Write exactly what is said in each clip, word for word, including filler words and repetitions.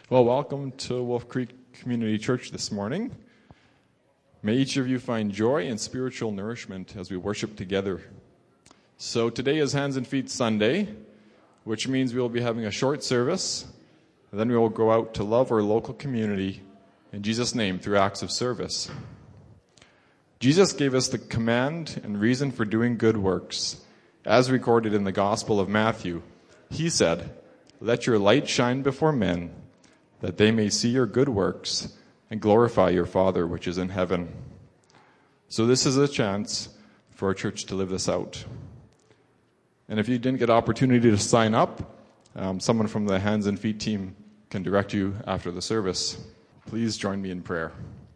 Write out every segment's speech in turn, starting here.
Well, welcome to Wolf Creek Community Church this morning. May each of you find joy and spiritual nourishment as we worship together. So today is Hands and Feet Sunday, which means we will be having a short service. And then we will go out to love our local community in Jesus' name through acts of service. Jesus gave us the command and reason for doing good works, as recorded in the Gospel of Matthew. He said, "Let your light shine before men, that they may see your good works and glorify your Father which is in heaven." So this is a chance for our church to live this out. And if you didn't get opportunity to sign up, um, someone from the Hands and Feet team can direct you after the service. Please join me in prayer.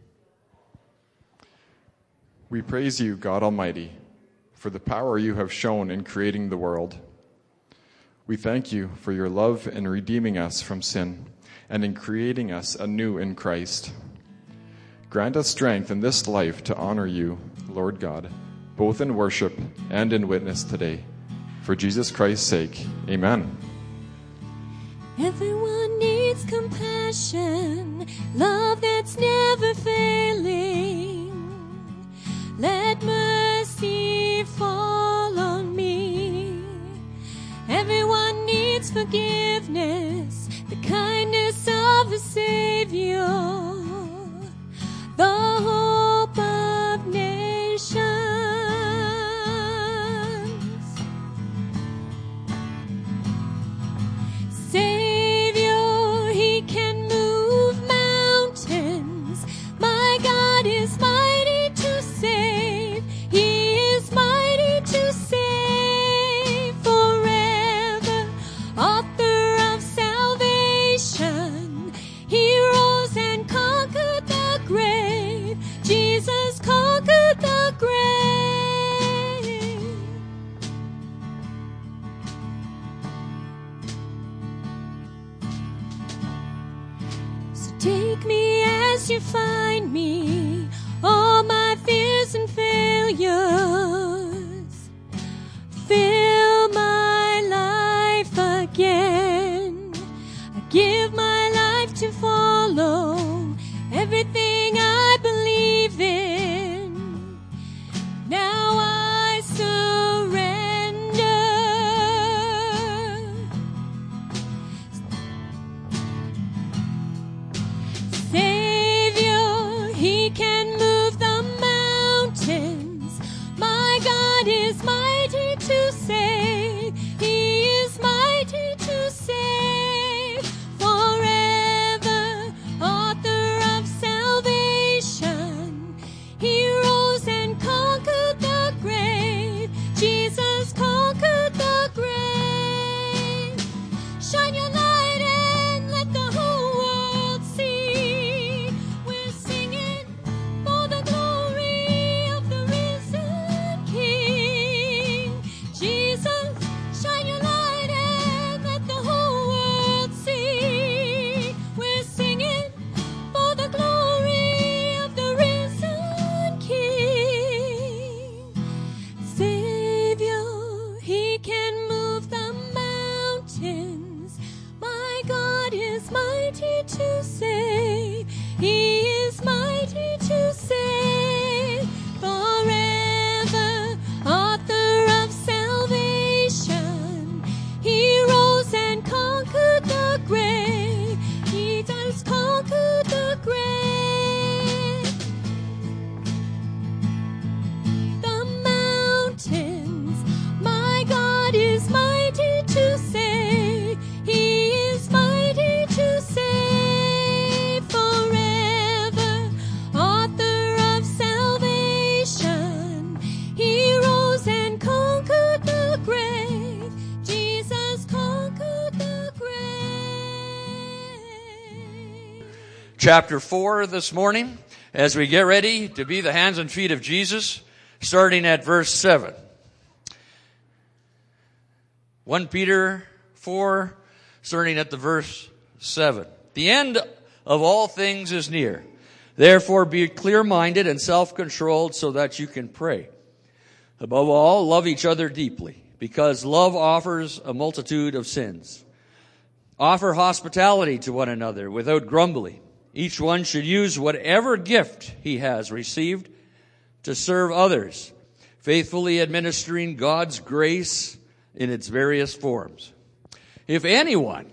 We praise you, God Almighty, for the power you have shown in creating the world. We thank you for your love in redeeming us from sin and in creating us anew in Christ. Grant us strength in this life to honor you, Lord God, both in worship and in witness today. For Jesus Christ's sake, amen. Everyone needs compassion, love that's never failing. Let mercy fall on me. Everyone needs forgiveness, the kindness of a Savior, the hope of nations. Savior, He can move mountains. My God is mighty to save. He is mighty to save forever. Author of salvation, He rose and conquered the grave. Jesus conquered the grave. So take me as you find me, all my fears and failures. Fill my life again. I give my life to follow everything I believe in. Now I surrender. Savior, He can move the mountains. My God is mighty to save. He is mighty to save forever. Author of salvation, He rose and conquered the grave. Jesus conquered the grave. Shine your light and let the whole world see. We're singing for the glory of the risen King. Jesus, shine your light and let the whole world see. We're singing for the glory of the risen King. Savior, He can move the mountains. My God is mighty to save. He is mighty to save forever. Author of salvation, He rose and conquered the grave. He does conquer the grave. The mountains, my God is mighty to save. He is mighty to save forever. Author of salvation, He rose and conquered the grave. Jesus conquered the grave. Chapter four this morning, as we get ready to be the hands and feet of Jesus, starting at verse seven. First Peter four, starting at the verse seven. The end of all things is near. Therefore be clear-minded and self-controlled so that you can pray. Above all, love each other deeply, because love offers a multitude of sins. Offer hospitality to one another without grumbling. Each one should use whatever gift he has received to serve others, faithfully administering God's grace in its various forms. If anyone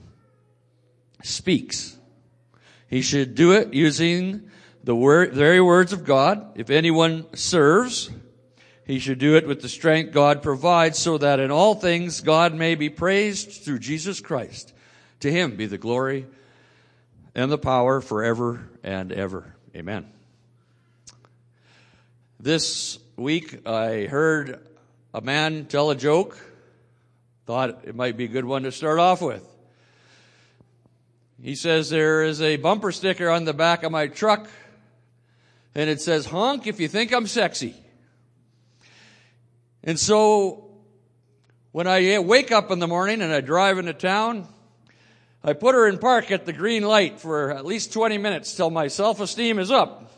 speaks, he should do it using the word, very words of God. If anyone serves, he should do it with the strength God provides, so that in all things God may be praised through Jesus Christ. To him be the glory and the power forever and ever. Amen. This week I heard a man tell a joke. Thought it might be a good one to start off with. He says, there is a bumper sticker on the back of my truck, and it says, honk if you think I'm sexy. And so when I wake up in the morning and I drive into town, I put her in park at the green light for at least twenty minutes till my self-esteem is up.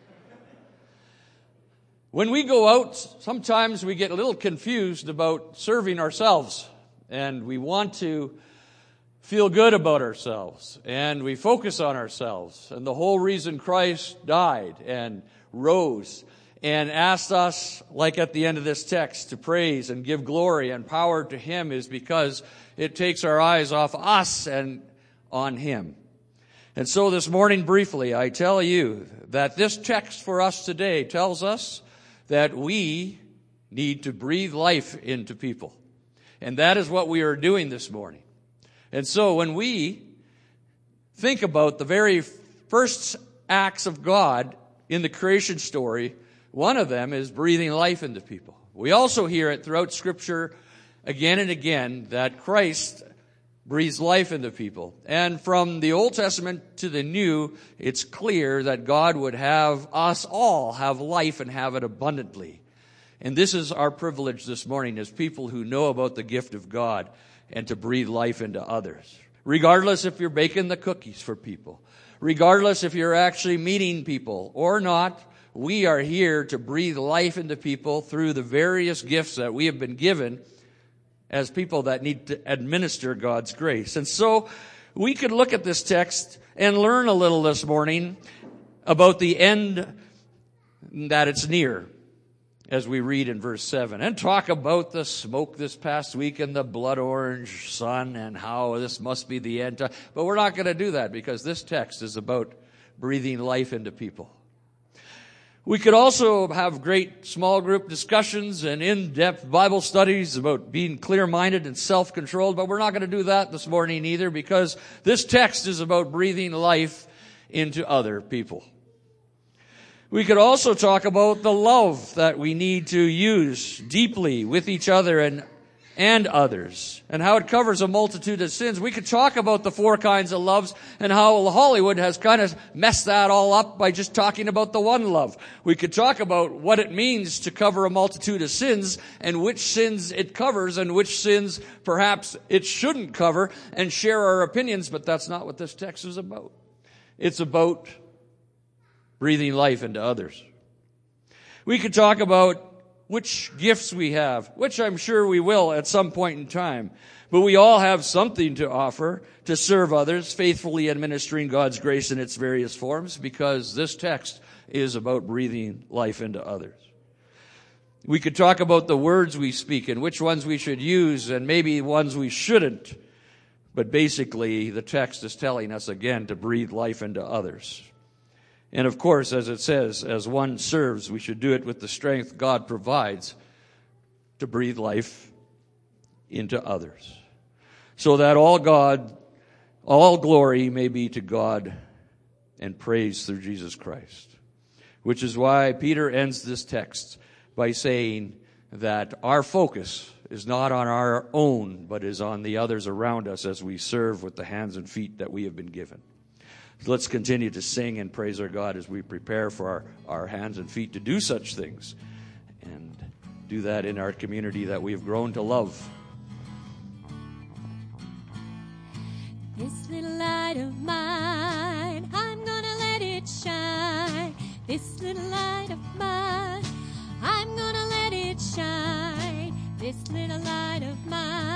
When we go out, sometimes we get a little confused about serving ourselves, and we want to feel good about ourselves, and we focus on ourselves. And the whole reason Christ died and rose and asked us, like at the end of this text, to praise and give glory and power to him is because it takes our eyes off us and on him. And so this morning, briefly, I tell you that this text for us today tells us that we need to breathe life into people. And that is what we are doing this morning. And so when we think about the very first acts of God in the creation story, one of them is breathing life into people. We also hear it throughout Scripture again and again that Christ breathes life into people. And from the Old Testament to the New, it's clear that God would have us all have life and have it abundantly. And this is our privilege this morning as people who know about the gift of God and to breathe life into others. Regardless if you're baking the cookies for people, regardless if you're actually meeting people or not, we are here to breathe life into people through the various gifts that we have been given as people that need to administer God's grace. And so we could look at this text and learn a little this morning about the end, that it's near, as we read in verse seven, and talk about the smoke this past week and the blood orange sun and how this must be the end. But we're not going to do that because this text is about breathing life into people. We could also have great small group discussions and in-depth Bible studies about being clear-minded and self-controlled, but we're not going to do that this morning either because this text is about breathing life into other people. We could also talk about the love that we need to use deeply with each other and and others, and how it covers a multitude of sins. We could talk about the four kinds of loves and how Hollywood has kind of messed that all up by just talking about the one love. We could talk about what it means to cover a multitude of sins and which sins it covers and which sins perhaps it shouldn't cover, and share our opinions, but that's not what this text is about. It's about breathing life into others. We could talk about which gifts we have, which I'm sure we will at some point in time. But we all have something to offer to serve others, faithfully administering God's grace in its various forms, because this text is about breathing life into others. We could talk about the words we speak and which ones we should use and maybe ones we shouldn't. But basically, the text is telling us again to breathe life into others. And of course, as it says, as one serves, we should do it with the strength God provides to breathe life into others. So that all God, all glory may be to God and praise through Jesus Christ. Which is why Peter ends this text by saying that our focus is not on our own, but is on the others around us as we serve with the hands and feet that we have been given. Let's continue to sing and praise our God as we prepare for our, our hands and feet to do such things and do that in our community that we have grown to love. This little light of mine, I'm gonna let it shine. This little light of mine, I'm gonna let it shine. This little light of mine.